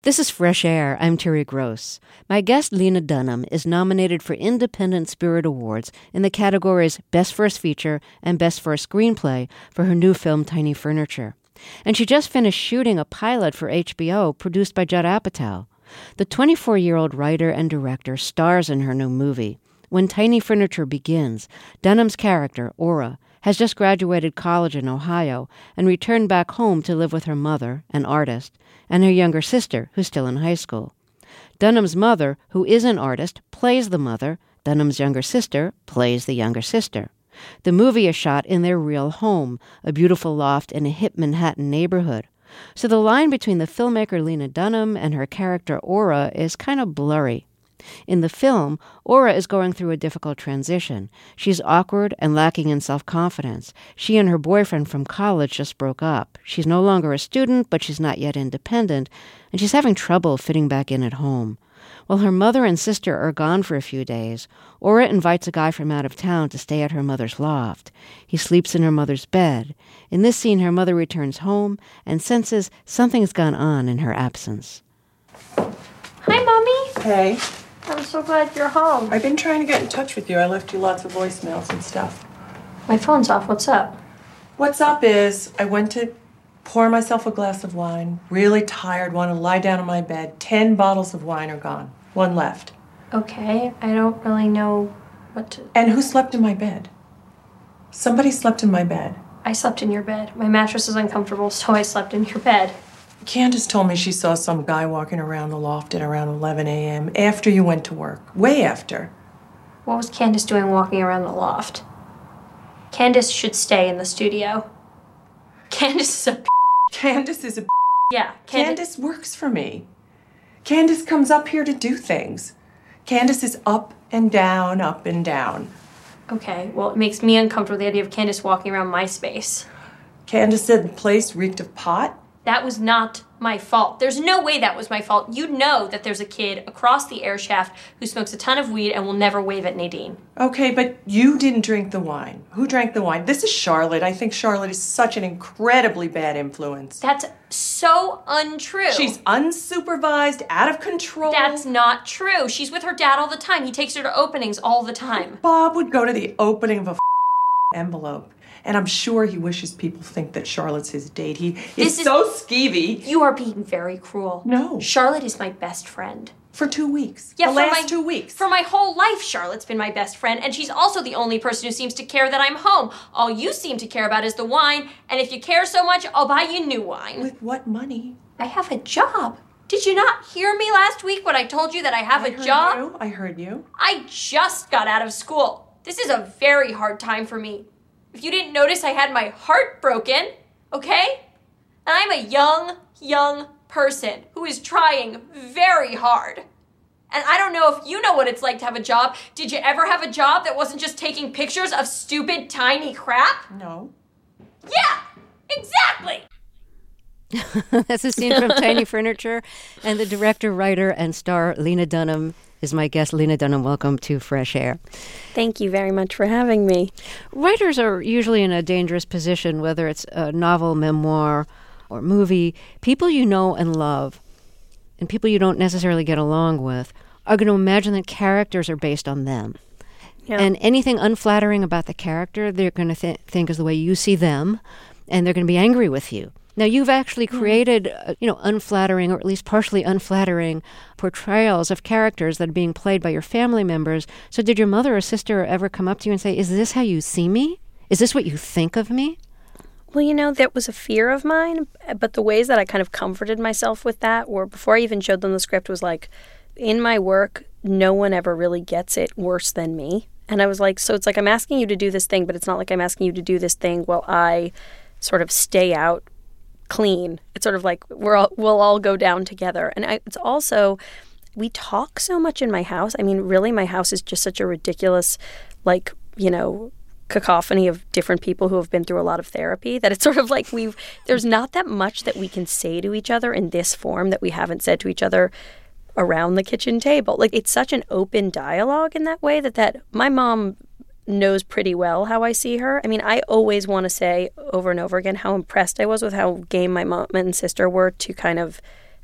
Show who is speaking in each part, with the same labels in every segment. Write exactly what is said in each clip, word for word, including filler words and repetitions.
Speaker 1: This is Fresh Air. I'm Terry Gross. My guest, Lena Dunham, is nominated for Independent Spirit Awards in the categories Best First Feature and Best First Screenplay for her new film, Tiny Furniture. And she just finished shooting a pilot for H B O produced by Judd Apatow. The twenty-four-year-old writer and director stars in her new movie. When Tiny Furniture begins, Dunham's character, Aura, has just graduated college in Ohio and returned back home to live with her mother, an artist, and her younger sister, who's still in high school. Dunham's mother, who is an artist, plays the mother. Dunham's younger sister plays the younger sister. The movie is shot in their real home, a beautiful loft in a hip Manhattan neighborhood. So the line between the filmmaker Lena Dunham and her character Aura is kind of blurry. In the film, Aura is going through a difficult transition. She's awkward and lacking in self-confidence. She and her boyfriend from college just broke up. She's no longer a student, but she's not yet independent, and she's having trouble fitting back in at home. While her mother and sister are gone for a few days, Aura invites a guy from out of town to stay at her mother's loft. He sleeps in her mother's bed. In this scene, her mother returns home and senses something's gone on in her absence.
Speaker 2: Hi, Mommy.
Speaker 3: Hey.
Speaker 2: I'm so glad you're home.
Speaker 3: I've been trying to get in touch with you. I left you lots of voicemails and stuff.
Speaker 2: My phone's off. What's up?
Speaker 3: What's up is I went to pour myself a glass of wine. Really tired, want to lie down on my bed. Ten bottles of wine are gone. One left.
Speaker 2: Okay, I don't really know what to...
Speaker 3: And who slept in my bed? Somebody slept in my bed.
Speaker 2: I slept in your bed. My mattress is uncomfortable, so I slept in your bed.
Speaker 3: Candace told me she saw some guy walking around the loft at around eleven a.m. after you went to work. Way after.
Speaker 2: What was Candace doing walking around the loft? Candace should stay in the studio. Candace is a...
Speaker 3: Candace is a...
Speaker 2: Yeah, Candace...
Speaker 3: Candace works for me. Candace comes up here to do things. Candace is up and down, up and down.
Speaker 2: Okay, well, it makes me uncomfortable, the idea of Candace walking around my space.
Speaker 3: Candace said the place reeked of pot.
Speaker 2: That was not my fault. There's no way that was my fault. You know that there's a kid across the air shaft who smokes a ton of weed and will never wave at Nadine.
Speaker 3: Okay, but you didn't drink the wine. Who drank the wine? This is Charlotte. I think Charlotte is such an incredibly bad influence.
Speaker 2: That's so untrue.
Speaker 3: She's unsupervised, out of control.
Speaker 2: That's not true. She's with her dad all the time. He takes her to openings all the time.
Speaker 3: Bob would go to the opening of a envelope. And I'm sure he wishes people think that Charlotte's his date. He is, is so skeevy.
Speaker 2: You are being very cruel.
Speaker 3: No.
Speaker 2: Charlotte is my best friend.
Speaker 3: For two weeks.
Speaker 2: Yeah,
Speaker 3: the
Speaker 2: for
Speaker 3: last
Speaker 2: my,
Speaker 3: two weeks.
Speaker 2: For my whole life, Charlotte's been my best friend, and she's also the only person who seems to care that I'm home. All you seem to care about is the wine, and if you care so much, I'll buy you new wine.
Speaker 3: With what money?
Speaker 2: I have a job. Did you not hear me last week when I told you that I have
Speaker 3: I
Speaker 2: a
Speaker 3: heard
Speaker 2: job?
Speaker 3: You. I heard you.
Speaker 2: I just got out of school. This is a very hard time for me. If you didn't notice, I had my heart broken, okay? And I'm a young, young person who is trying very hard. And I don't know if you know what it's like to have a job. Did you ever have a job that wasn't just taking pictures of stupid, tiny crap?
Speaker 3: No.
Speaker 2: Yeah, exactly.
Speaker 1: That's a scene from Tiny Furniture. And the director, writer, and star Lena Dunham is my guest. Lena Dunham, welcome to Fresh Air.
Speaker 4: Thank you very much for having me.
Speaker 1: Writers are usually in a dangerous position, whether it's a novel, memoir, or movie. People you know and love, and people you don't necessarily get along with, are going to imagine that characters are based on them.
Speaker 4: Yeah.
Speaker 1: And anything unflattering about the character, they're going to th- think is the way you see them, and they're going to be angry with you. Now, you've actually created, uh, you know, unflattering or at least partially unflattering portrayals of characters that are being played by your family members. So did your mother or sister ever come up to you and say, is this how you see me? Is this what you think of me?
Speaker 4: Well, you know, that was a fear of mine, but the ways that I kind of comforted myself with that were, before I even showed them the script, was like, in my work, no one ever really gets it worse than me. And I was like, so it's like I'm asking you to do this thing, but it's not like I'm asking you to do this thing while I sort of stay out clean. It's sort of like we're all, we'll all go down together. And I, it's also, we talk so much in my house. I mean, really, my house is just such a ridiculous, like, you know, cacophony of different people who have been through a lot of therapy that it's sort of like we've, there's not that much that we can say to each other in this form that we haven't said to each other around the kitchen table. Like, it's such an open dialogue in that way that, that my mom knows pretty well how I see her. I mean, I always want to say over and over again how impressed I was with how game my mom and sister were to kind of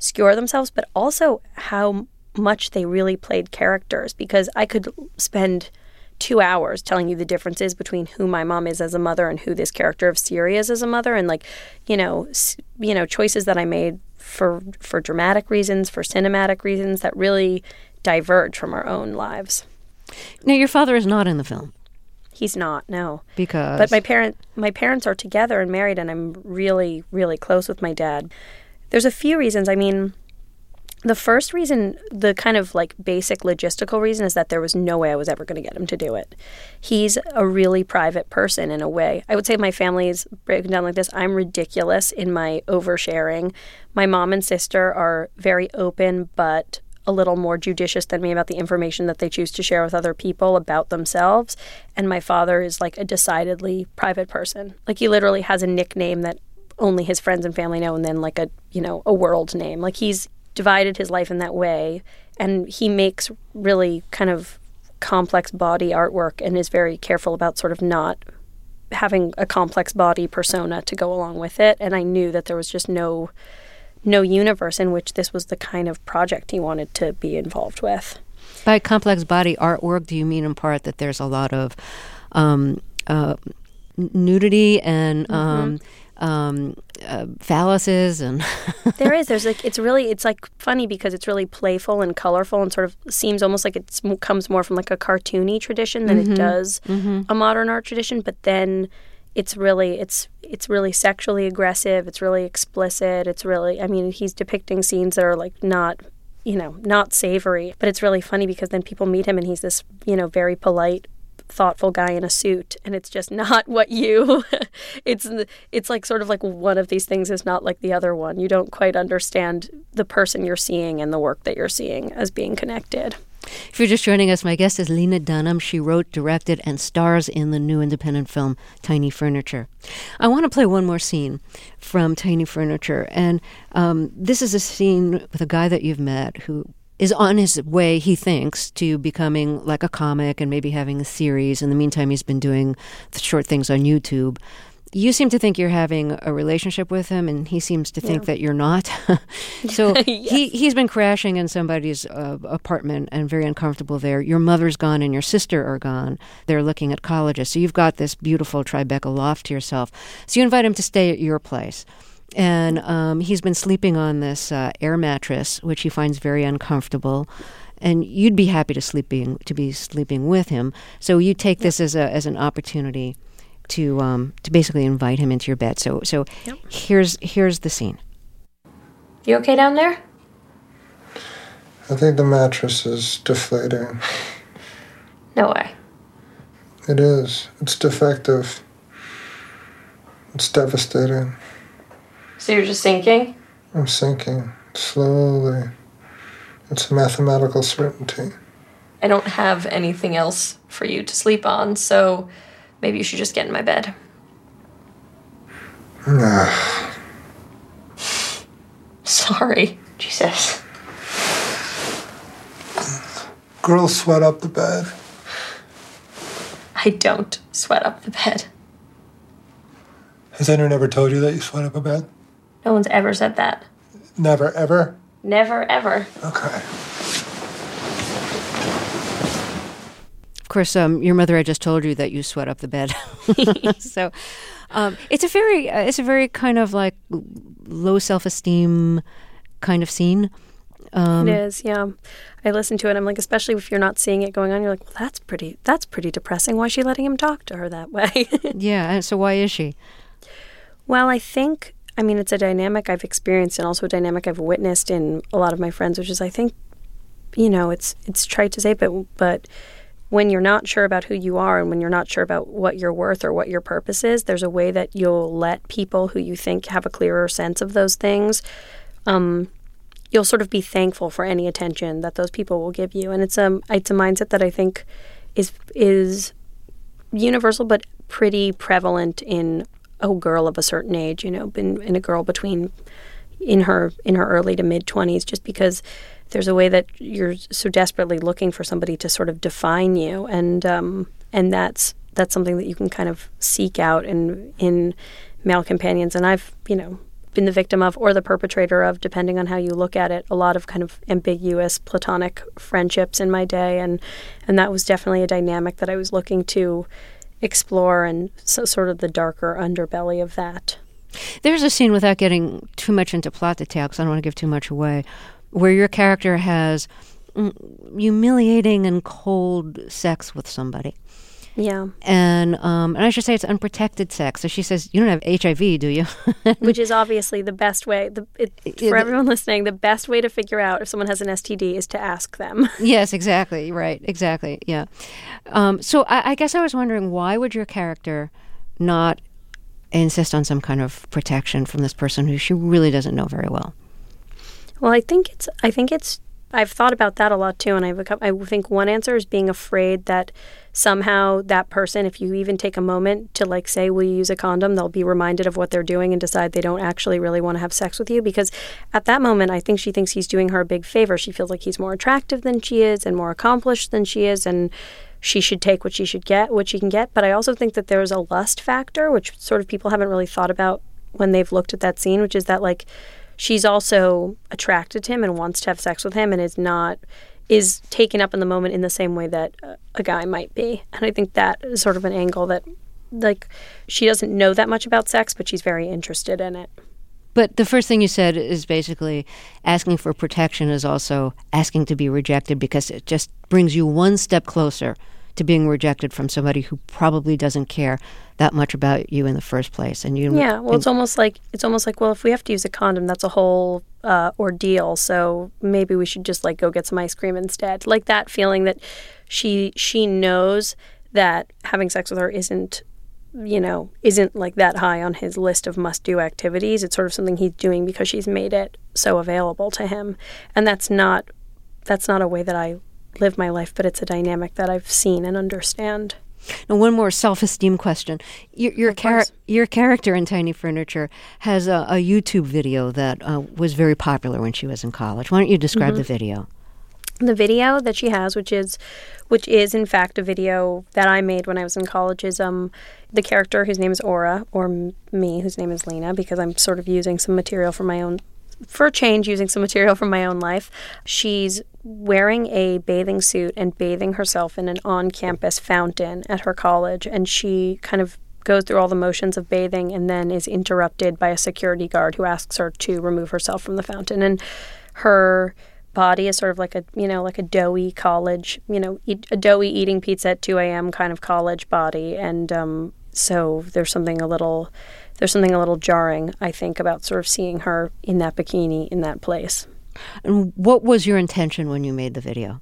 Speaker 4: skewer themselves, but also how much they really played characters, because I could spend two hours telling you the differences between who my mom is as a mother and who this character of Siri is as a mother, and like, you know, s- you know, choices that I made for for dramatic reasons, for cinematic reasons that really diverge from our own lives.
Speaker 1: Now, your father is not in the film.
Speaker 4: He's not, no.
Speaker 1: Because?
Speaker 4: But my parent, my parents are together and married, and I'm really, really close with my dad. There's a few reasons. I mean, the first reason, the kind of like basic logistical reason, is that there was no way I was ever going to get him to do it. He's a really private person in a way. I would say my family is broken down like this. I'm ridiculous in my oversharing. My mom and sister are very open, but a little more judicious than me about the information that they choose to share with other people about themselves. And my father is like a decidedly private person. Like, he literally has a nickname that only his friends and family know, and then like a, you know, a world name. Like, he's divided his life in that way, and he makes really kind of complex body artwork and is very careful about sort of not having a complex body persona to go along with it. And I knew that there was just no no universe in which this was the kind of project he wanted to be involved with.
Speaker 1: By complex body artwork, do you mean in part that there's a lot of um, uh, nudity and
Speaker 4: Mm-hmm.
Speaker 1: um, um, uh, phalluses and
Speaker 4: There is. There's like, it's really, it's like funny because it's really playful and colorful and sort of seems almost like it comes more from like a cartoony tradition than
Speaker 1: Mm-hmm.
Speaker 4: it does
Speaker 1: Mm-hmm.
Speaker 4: a modern art tradition. But then it's really, it's, it's really sexually aggressive. It's really explicit. It's really, I mean, he's depicting scenes that are like not, you know, not savory. But it's really funny because then people meet him and he's this, you know, very polite, thoughtful guy in a suit, and it's just not what you it's it's like sort of like one of these things is not like the other one. You don't quite understand the person you're seeing and the work that you're seeing as being connected.
Speaker 1: If you're just joining us, my guest is Lena Dunham. She wrote, directed, and stars in the new independent film Tiny Furniture. I want to play one more scene from Tiny Furniture, and um, this is a scene with a guy that you've met who is on his way, he thinks, to becoming like a comic and maybe having a series. In the meantime, he's been doing the short things on YouTube. You seem to think you're having a relationship with him, and he seems to think
Speaker 4: Yeah.
Speaker 1: that you're not. So
Speaker 4: Yes.
Speaker 1: he, he's been crashing in somebody's uh, apartment and very uncomfortable there. Your mother's gone and your sister are gone. They're looking at colleges. So you've got this beautiful Tribeca loft to yourself. So you invite him to stay at your place. And um, he's been sleeping on this uh, air mattress, which he finds very uncomfortable. And you'd be happy to sleeping to be sleeping with him. So you take this as a as an opportunity to um, to basically invite him into your bed. So so
Speaker 4: Yep.
Speaker 1: here's here's the scene.
Speaker 2: You okay down there?
Speaker 5: I think the mattress is deflating.
Speaker 2: No way.
Speaker 5: It is. It's defective. It's devastating.
Speaker 2: So you're just sinking?
Speaker 5: I'm sinking slowly. It's a mathematical certainty.
Speaker 2: I don't have anything else for you to sleep on, so maybe you should just get in my bed. Sorry. Jesus.
Speaker 5: Girls sweat up the bed.
Speaker 2: I don't sweat up the bed.
Speaker 5: Has anyone ever told you that you sweat up a bed?
Speaker 2: No one's ever said that.
Speaker 5: Never, ever?
Speaker 2: Never, ever.
Speaker 5: Okay.
Speaker 1: Of course, um, your mother had just told you that you sweat up the bed. So um, it's a very uh, it's a very kind of like low self-esteem kind of scene. Um,
Speaker 4: It is, yeah. I listen to it. I'm like, especially if you're not seeing it going on, you're like, well, that's pretty. That's pretty depressing. Why is she letting him talk to her that way?
Speaker 1: Yeah. And so why is she?
Speaker 4: Well, I think, I mean, it's a dynamic I've experienced and also a dynamic I've witnessed in a lot of my friends, which is, I think, you know, it's it's trite to say, but but when you're not sure about who you are and when you're not sure about what you're worth or what your purpose is, there's a way that you'll let people who you think have a clearer sense of those things, um, you'll sort of be thankful for any attention that those people will give you. And it's a, it's a mindset that I think is is universal but pretty prevalent in a girl of a certain age, you know, in, in a girl between in her in her early to mid twenties, just because there's a way that you're so desperately looking for somebody to sort of define you, and um, and that's that's something that you can kind of seek out in in male companions. And I've, you know, been the victim of or the perpetrator of, depending on how you look at it, a lot of kind of ambiguous platonic friendships in my day. And, and that was definitely a dynamic that I was looking to explore, and so sort of the darker underbelly of that.
Speaker 1: There's a scene, without getting too much into plot detail, because I don't want to give too much away, where your character has humiliating and cold sex with somebody.
Speaker 4: Yeah.
Speaker 1: And um, and I should say it's unprotected sex. So she says, you don't have H I V, do you?
Speaker 4: Which is obviously the best way, the, it, for
Speaker 1: Yeah,
Speaker 4: everyone listening, the best way to figure out if someone has an S T D is to ask them.
Speaker 1: Yes, exactly. Right. Exactly. Yeah. Um, so I, I guess I was wondering, why would your character not insist on some kind of protection from this person who she really doesn't know very well?
Speaker 4: Well, I think it's, I think it's, I've thought about that a lot too, and I've become, I think one answer is being afraid that somehow that person, if you even take a moment to like say, will you use a condom, they'll be reminded of what they're doing and decide they don't actually really want to have sex with you. Because at that moment, I think she thinks he's doing her a big favor. She feels like he's more attractive than she is and more accomplished than she is, and she should take what she should get, what she can get. But I also think that there's a lust factor, which sort of people haven't really thought about when they've looked at that scene, which is that like she's also attracted to him and wants to have sex with him, and is not is taken up in the moment in the same way that uh, a guy might be. And I think that is sort of an angle that, like, she doesn't know that much about sex, but she's very interested in it.
Speaker 1: But the first thing you said is basically asking for protection is also asking to be rejected, because it just brings you one step closer to being rejected from somebody who probably doesn't care that much about you in the first place. And you,
Speaker 4: yeah, well,
Speaker 1: and,
Speaker 4: it's almost like it's almost like well, if we have to use a condom, that's a whole uh, ordeal. So maybe we should just like go get some ice cream instead. Like that feeling that she she knows that having sex with her isn't, you know, isn't like that high on his list of must-do activities. It's sort of something he's doing because she's made it so available to him, and that's not that's not a way that I live my life, but it's a dynamic that I've seen and understand.
Speaker 1: Now, one more self-esteem question. Your your, char- your character in Tiny Furniture has a, a YouTube video that uh, was very popular when she was in college. Why don't you describe
Speaker 4: Mm-hmm.
Speaker 1: the video?
Speaker 4: The video that she has, which is, which is in fact a video that I made when I was in college, is um the character whose name is Aura, or m- me, whose name is Lena, because I'm sort of using some material from my own, for a change, using some material from my own life. She's wearing a bathing suit and bathing herself in an on-campus fountain at her college, and she kind of goes through all the motions of bathing and then is interrupted by a security guard who asks her to remove herself from the fountain. And her body is sort of like a, you know, like a doughy college, you know, eat, a doughy eating pizza at two a.m. kind of college body. And um, so there's something a little, there's something a little jarring, I think, about sort of seeing her in that bikini in that place.
Speaker 1: And what was your intention when you made the video?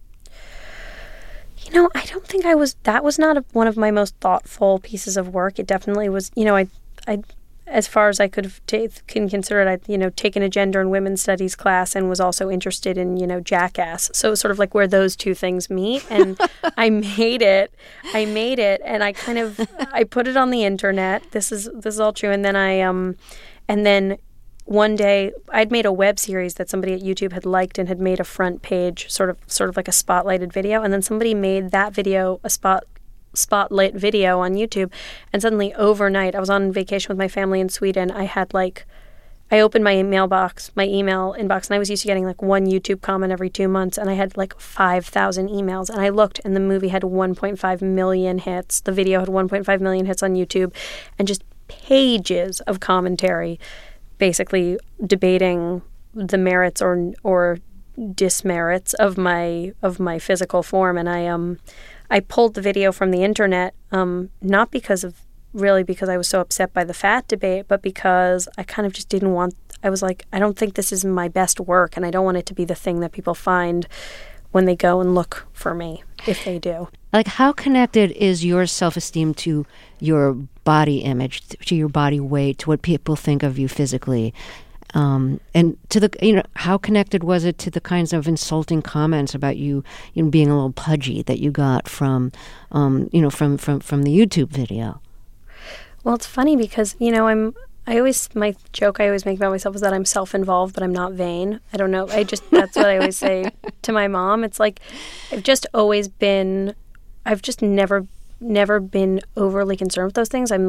Speaker 4: You know, I don't think I was, that was not a, one of my most thoughtful pieces of work. It definitely was, you know, I, I, as far as I could have t- can consider it, I'd, you know, taken a gender and women's studies class and was also interested in, you know, Jackass. So it was sort of like where those two things meet. And I made it, I made it, and I kind of, I put it on the internet. This is, this is all true. And then I, um, and then one day I'd made a web series that somebody at YouTube had liked and had made a front page, sort of, sort of like a spotlighted video. And then somebody made that video a spot, spotlight video on YouTube. And suddenly overnight, I was on vacation with my family in Sweden. I had like, I opened my mailbox, my email inbox, and I was used to getting like one YouTube comment every two months. And I had like five thousand emails. And I looked, and the movie had one point five million hits. The video had one point five million hits on YouTube, and just pages of commentary basically debating the merits or or dismerits of my of my physical form. And I um I pulled the video from the internet, um not because of really because I was so upset by the fat debate, but because I kind of just didn't want, I was like, I don't think this is my best work, and I don't want it to be the thing that people find when they go and look for me, if they do.
Speaker 1: Like, how connected is your self-esteem to your body image, to your body weight, to what people think of you physically? Um, and to the, you know, how connected was it to the kinds of insulting comments about you, you know, being a little pudgy that you got from, um, you know, from, from, from the YouTube video?
Speaker 4: Well, it's funny because, you know, I'm, I always, my joke I always make about myself is that I'm self-involved, but I'm not vain. I don't know. I just, that's what I always say to my mom. It's like, I've just always been, I've just never, never been overly concerned with those things. I'm like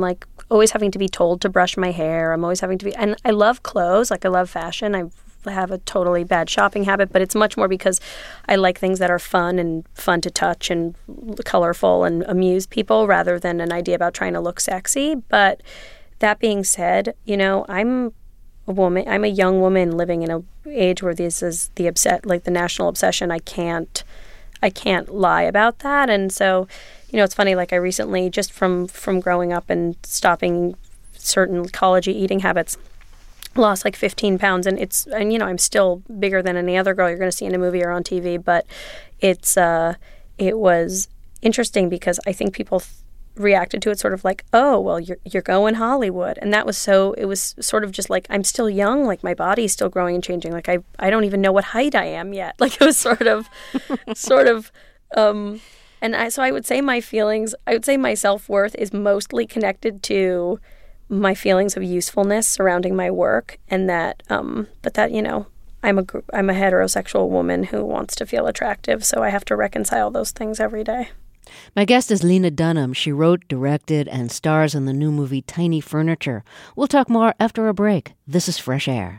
Speaker 4: always having to be told to brush my hair. I'm always having to be, and I love clothes. Like I love fashion. I have a totally bad shopping habit, but it's much more because I like things that are fun and fun to touch and colorful and amuse people rather than an idea about trying to look sexy. But that being said, you know, I'm a woman, I'm a young woman living in an age where this is the obsess, like the national obsession. I can't, I can't lie about that. And so, you know, it's funny, like I recently, just from, from growing up and stopping certain college-y eating habits, lost like fifteen pounds, and it's, and you know, I'm still bigger than any other girl you're going to see in a movie or on T V, but it's, uh, it was interesting because I think people th- reacted to it sort of like, oh, well, you're, you're going Hollywood. And that was so, it was sort of just like, I'm still young, like my body's still growing and changing. Like I, I don't even know what height I am yet. Like it was sort of, sort of, um, and I, so I would say my feelings, I would say my self-worth is mostly connected to my feelings of usefulness surrounding my work, and that, um, but that, you know, I'm a I'm a heterosexual woman who wants to feel attractive, so I have to reconcile those things every day.
Speaker 1: My guest is Lena Dunham. She wrote, directed, and stars in the new movie Tiny Furniture. We'll talk more after a break. This is Fresh Air.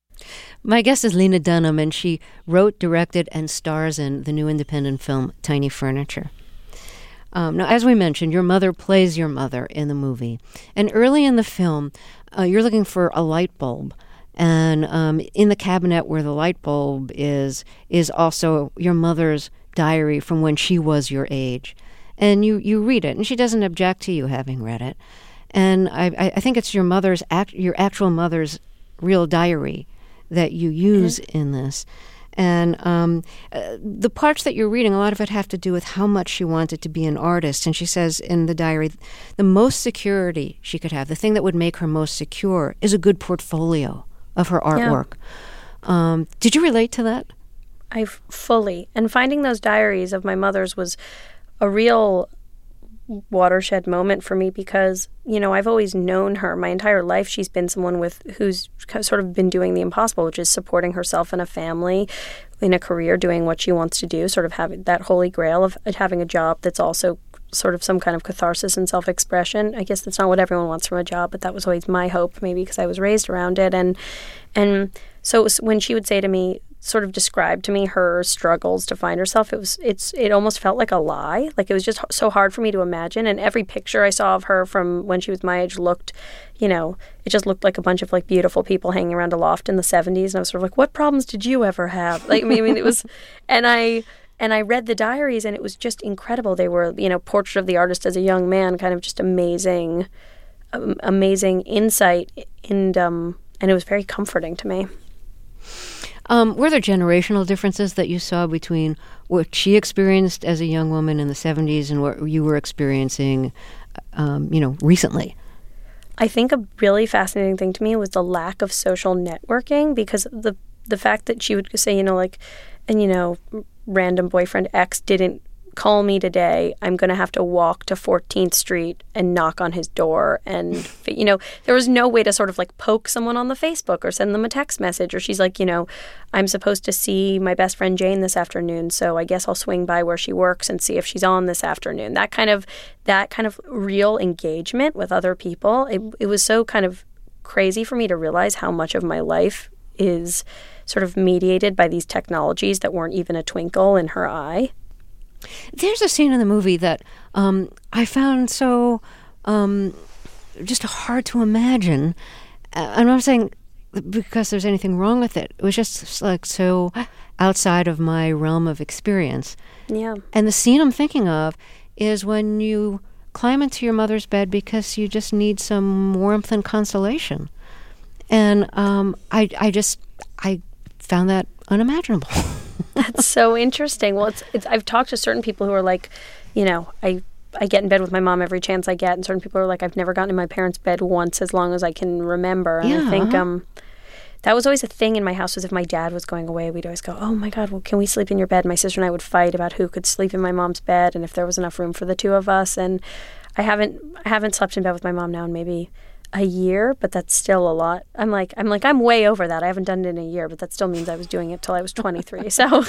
Speaker 1: My guest is Lena Dunham, and she wrote, directed, and stars in the new independent film Tiny Furniture. Um, now, as we mentioned, your mother plays your mother in the movie. And early in the film, uh, you're looking for a light bulb. And um, in the cabinet where the light bulb is, is also your mother's diary from when she was your age. And you, you read it, and she doesn't object to you having read it. And I, I think it's your mother's, act, your actual mother's real diary that you use mm-hmm. in this. And um, uh, the parts that you're reading, a lot of it have to do with how much she wanted to be an artist. And she says in the diary, the most security she could have, the thing that would make her most secure, is a good portfolio of her artwork. Yeah. Um, did you relate to that?
Speaker 4: I fully. And finding those diaries of my mother's was a real watershed moment for me because, you know, I've always known her my entire life. She's been someone with who's sort of been doing the impossible, which is supporting herself and a family, in a career, doing what she wants to do, sort of having that holy grail of having a job that's also sort of some kind of catharsis and self-expression. I guess that's not what everyone wants from a job, but that was always my hope, maybe because I was raised around it. And and so it was, when she would say to me, sort of describe to me her struggles to find herself, it was it's it almost felt like a lie. Like it was just so hard for me to imagine. And every picture I saw of her from when she was my age looked, you know, it just looked like a bunch of like beautiful people hanging around a loft in the seventies. And I was sort of like, what problems did you ever have? Like I mean, it was, and I and I read the diaries, and it was just incredible. They were, you know, portrait of the artist as a young man, kind of just amazing, um, amazing insight, and um, and it was very comforting to me.
Speaker 1: Um, were there generational differences that you saw between what she experienced as a young woman in the seventies and what you were experiencing, um, you know, recently?
Speaker 4: I think a really fascinating thing to me was the lack of social networking, because the the fact that she would say, you know, like, and, you know, random boyfriend X didn't call me today, I'm going to have to walk to fourteenth Street and knock on his door. And, you know, there was no way to sort of like poke someone on the Facebook or send them a text message. Or she's like, you know, I'm supposed to see my best friend Jane this afternoon, so I guess I'll swing by where she works and see if she's on this afternoon. That kind of, that kind of real engagement with other people, it, it was so kind of crazy for me to realize how much of my life is sort of mediated by these technologies that weren't even a twinkle in her eye.
Speaker 1: There's a scene in the movie that um, I found so um, just hard to imagine. Uh, I'm not saying because there's anything wrong with it. It was just like so outside of my realm of experience.
Speaker 4: Yeah.
Speaker 1: And the scene I'm thinking of is when you climb into your mother's bed because you just need some warmth and consolation. And um, I, I just, I found that unimaginable.
Speaker 4: That's so interesting. Well, it's, it's I've talked to certain people who are like, you know, I I get in bed with my mom every chance I get, and certain people are like, I've never gotten in my parents' bed once as long as I can remember. And
Speaker 1: yeah,
Speaker 4: I think
Speaker 1: uh-huh.
Speaker 4: um, that was always a thing in my house, was if my dad was going away, we'd always go, oh my God, well, can we sleep in your bed? My sister and I would fight about who could sleep in my mom's bed and if there was enough room for the two of us. And I haven't I haven't slept in bed with my mom now in maybe a year, but that's still a lot. I'm like I'm like I'm way over that. I haven't done it in a year, but that still means I was doing it till I was twenty-three. So,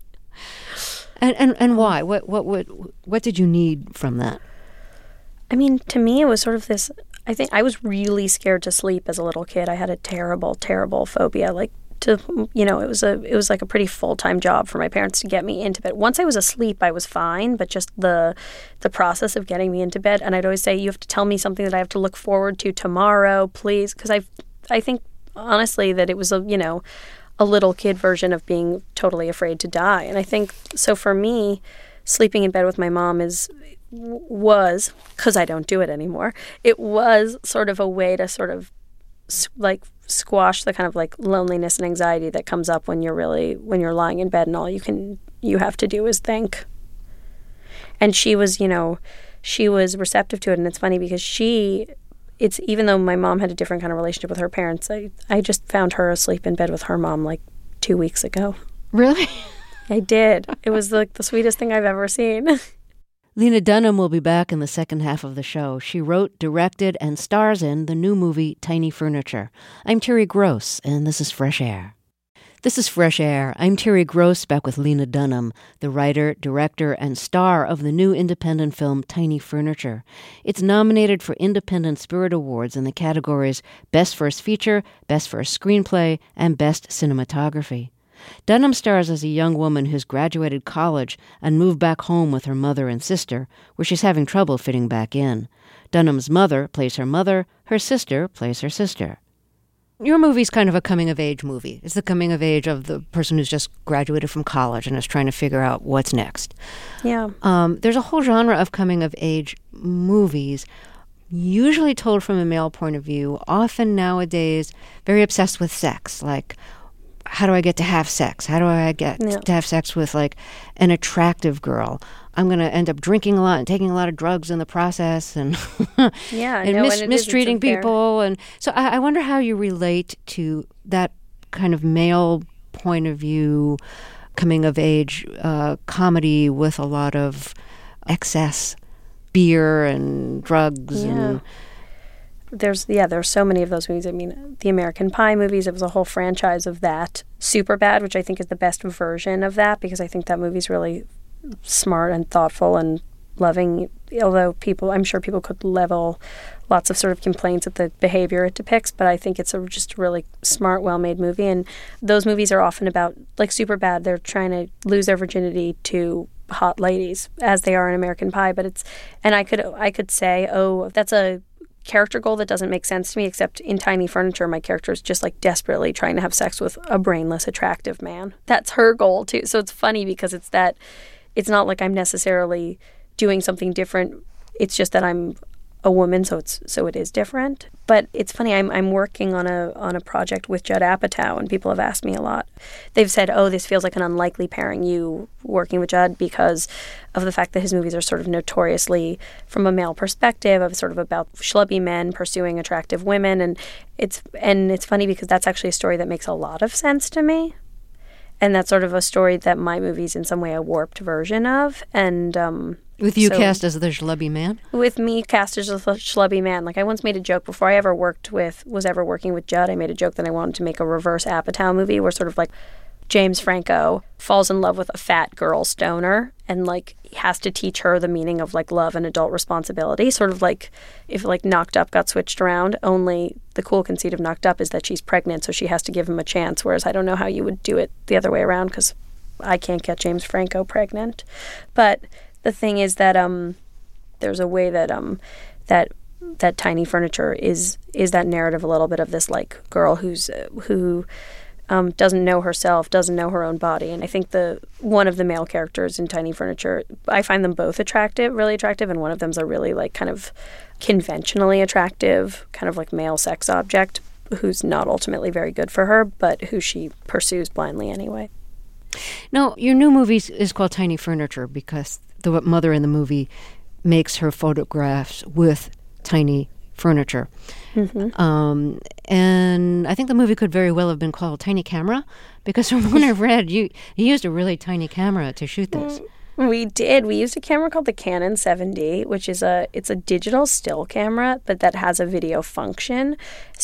Speaker 1: and and and why? What what what what did you need from that?
Speaker 4: I mean, to me, it was sort of this. I think I was really scared to sleep as a little kid. I had a terrible, terrible phobia. Like to, you know, it was a, it was like a pretty full-time job for my parents to get me into bed. Once I was asleep, I was fine, but just the, the process of getting me into bed. And I'd always say, you have to tell me something that I have to look forward to tomorrow, please. Because I, I think honestly that it was a, you know, a little kid version of being totally afraid to die. And I think, so for me, sleeping in bed with my mom is, was, because I don't do it anymore, it was sort of a way to sort of like squash the kind of like loneliness and anxiety that comes up when you're really, when you're lying in bed and all you can, you have to do is think. And she was, you know, she was receptive to it. And it's funny because she, it's, even though my mom had a different kind of relationship with her parents, I, I just found her asleep in bed with her mom like two weeks ago.
Speaker 1: Really?
Speaker 4: I did. It was like the sweetest thing I've ever seen.
Speaker 1: Lena Dunham will be back in the second half of the show. She wrote, directed, and stars in the new movie Tiny Furniture. I'm Terry Gross, and this is Fresh Air. This is Fresh Air. I'm Terry Gross, back with Lena Dunham, the writer, director, and star of the new independent film Tiny Furniture. It's nominated for Independent Spirit Awards in the categories Best First Feature, Best First Screenplay, and Best Cinematography. Dunham stars as a young woman who's graduated college and moved back home with her mother and sister, where she's having trouble fitting back in. Dunham's mother plays her mother, her sister plays her sister. Your movie's kind of a coming-of-age movie. It's the coming-of-age of the person who's just graduated from college and is trying to figure out what's next.
Speaker 4: Yeah.
Speaker 1: Um, there's a whole genre of coming-of-age movies, usually told from a male point of view, often nowadays very obsessed with sex, like, how do I get to have sex? How do I get yeah. to have sex with, like, an attractive girl? I'm going to end up drinking a lot and taking a lot of drugs in the process and,
Speaker 4: yeah,
Speaker 1: and,
Speaker 4: no,
Speaker 1: mis-
Speaker 4: and
Speaker 1: mistreating people. And so I, I wonder how you relate to that kind of male point of view, coming-of-age uh, comedy with a lot of excess beer and drugs
Speaker 4: yeah.
Speaker 1: and...
Speaker 4: There's, yeah, there's so many of those movies. I mean, the American Pie movies, it was a whole franchise of that. Superbad, which I think is the best version of that, because I think that movie's really smart and thoughtful and loving, although people, I'm sure people could level lots of sort of complaints at the behavior it depicts, but I think it's a just really smart, well-made movie. And those movies are often about, like Superbad, they're trying to lose their virginity to hot ladies, as they are in American Pie. But it's, and I could, I could say, oh, that's a character goal that doesn't make sense to me, except in Tiny Furniture, my character is just like desperately trying to have sex with a brainless, attractive man. That's her goal too. So it's funny because it's that, it's not like I'm necessarily doing something different. It's just that I'm a woman, so it's so it is different. But it's funny, I'm I'm working on a on a project with Judd Apatow, and people have asked me a lot. They've said, oh, this feels like an unlikely pairing, you working with Judd, because of the fact that his movies are sort of notoriously, from a male perspective, of sort of about schlubby men pursuing attractive women. And it's and it's funny because that's actually a story that makes a lot of sense to me. And that's sort of a story that my movie's in some way a warped version of. And um
Speaker 1: With you
Speaker 4: so,
Speaker 1: cast as the schlubby man?
Speaker 4: With me cast as a schlubby man. Like, I once made a joke before I ever worked with, was ever working with Judd, I made a joke that I wanted to make a reverse Apatow movie where sort of like James Franco falls in love with a fat girl stoner and like he has to teach her the meaning of like love and adult responsibility. Sort of like if like Knocked Up got switched around, only the cool conceit of Knocked Up is that she's pregnant, so she has to give him a chance. Whereas I don't know how you would do it the other way around because I can't get James Franco pregnant. But the thing is that um, there's a way that um, that that Tiny Furniture is is that narrative a little bit of this like girl who's uh, who um, doesn't know herself, doesn't know her own body, and I think the one of the male characters in Tiny Furniture, I find them both attractive, really attractive, and one of them's a really like kind of conventionally attractive, kind of like male sex object who's not ultimately very good for her, but who she pursues blindly anyway.
Speaker 1: Now, your new movie is called Tiny Furniture because the mother in the movie makes her photographs with tiny furniture. Mm-hmm. Um, and I think the movie could very well have been called Tiny Camera because from what I've read, you, you used a really tiny camera to shoot this.
Speaker 4: We did. We used a camera called the Canon seven D, which is a it's a digital still camera, but that has a video function.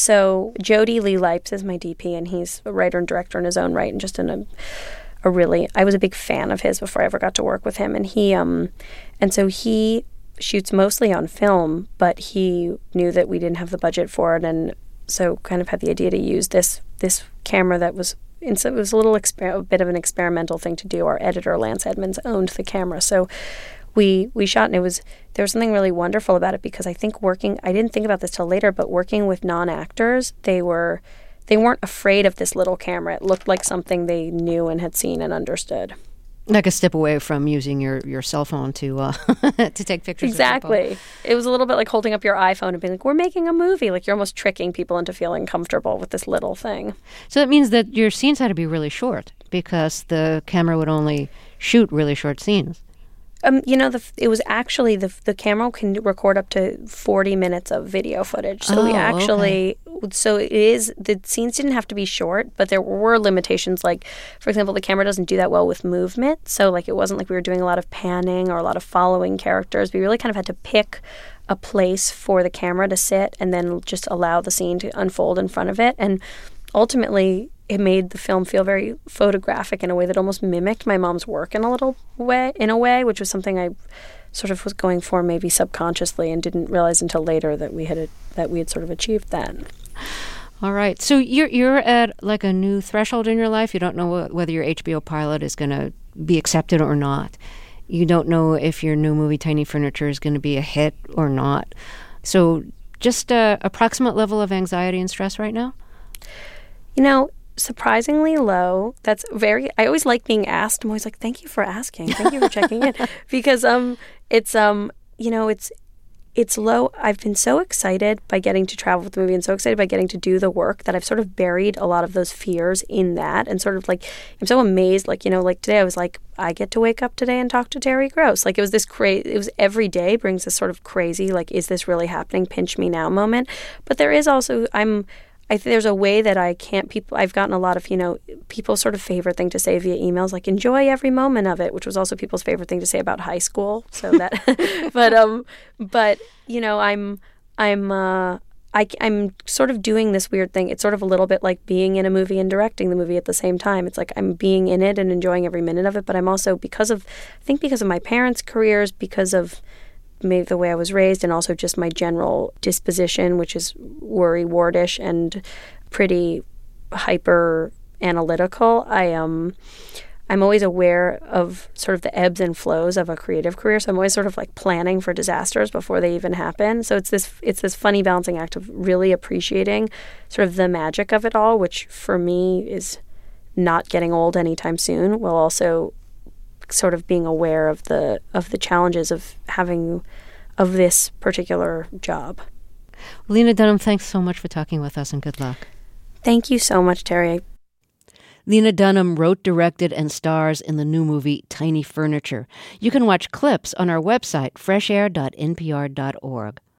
Speaker 4: So Jody Lee Lipes is my D P, and he's a writer and director in his own right, and just in a a really, I was a big fan of his before I ever got to work with him. And he, um, and so he shoots mostly on film, but he knew that we didn't have the budget for it, and so kind of had the idea to use this this camera that was, and so it was a little exper- a bit of an experimental thing to do. Our editor, Lance Edmonds, owned the camera, so we we shot, and it was there was something really wonderful about it, because I think working, I didn't think about this till later, but working with non-actors, they were they weren't afraid of this little camera. It looked like something they knew and had seen and understood.
Speaker 1: Like a step away from using your, your cell phone to uh, to take pictures.
Speaker 4: Exactly. It was a little bit like holding up your iPhone and being like, we're making a movie. Like, you're almost tricking people into feeling comfortable with this little thing.
Speaker 1: So that means that your scenes had to be really short, because the camera would only shoot really short scenes.
Speaker 4: Um, you know, the, it was actually, the the camera can record up to forty minutes of video footage. So
Speaker 1: oh,
Speaker 4: we actually,
Speaker 1: okay.
Speaker 4: so it is, the scenes didn't have to be short, but there were limitations. Like, for example, the camera doesn't do that well with movement. So, like, it wasn't like we were doing a lot of panning or a lot of following characters. We really kind of had to pick a place for the camera to sit and then just allow the scene to unfold in front of it. And ultimately, it made the film feel very photographic in a way that almost mimicked my mom's work in a little way, in a way, which was something I sort of was going for maybe subconsciously and didn't realize until later that we had a, that we had sort of achieved that.
Speaker 1: All right. So you're you're at like a new threshold in your life. You don't know wh- whether your H B O pilot is going to be accepted or not. You don't know if your new movie Tiny Furniture is going to be a hit or not. So just a approximate level of anxiety and stress right now?
Speaker 4: You know, surprisingly low. That's very, I always like being asked. I'm always like, thank you for asking. Thank you for checking in. Because um, it's, um, you know, it's, it's low. I've been so excited by getting to travel with the movie and so excited by getting to do the work that I've sort of buried a lot of those fears in that, and sort of like, I'm so amazed. Like, you know, like today I was like, I get to wake up today and talk to Terry Gross. Like, it was this crazy, it was every day brings this sort of crazy, like, is this really happening? Pinch me now moment. But there is also, I'm, I think there's a way that I can't, people, I've gotten a lot of, you know, people's sort of favorite thing to say via emails, like, enjoy every moment of it, which was also people's favorite thing to say about high school. So that, but, um, but, you know, I'm, I'm, uh, I, I'm sort of doing this weird thing. It's sort of a little bit like being in a movie and directing the movie at the same time. It's like I'm being in it and enjoying every minute of it, but I'm also, because of, I think because of my parents' careers, because of maybe the way I was raised, and also just my general disposition, which is worry-wardish and pretty hyper analytical. I am, um, I'm always aware of sort of the ebbs and flows of a creative career. So I'm always sort of like planning for disasters before they even happen. So it's this, it's this funny balancing act of really appreciating sort of the magic of it all, which for me is not getting old anytime soon, while also sort of being aware of the of the challenges of having of this particular job.
Speaker 1: Lena Dunham, thanks so much for talking with us, and good luck.
Speaker 4: Thank you so much, Terry.
Speaker 1: Lena Dunham wrote, directed, and stars in the new movie Tiny Furniture. You can watch clips on our website, fresh air dot n p r dot org.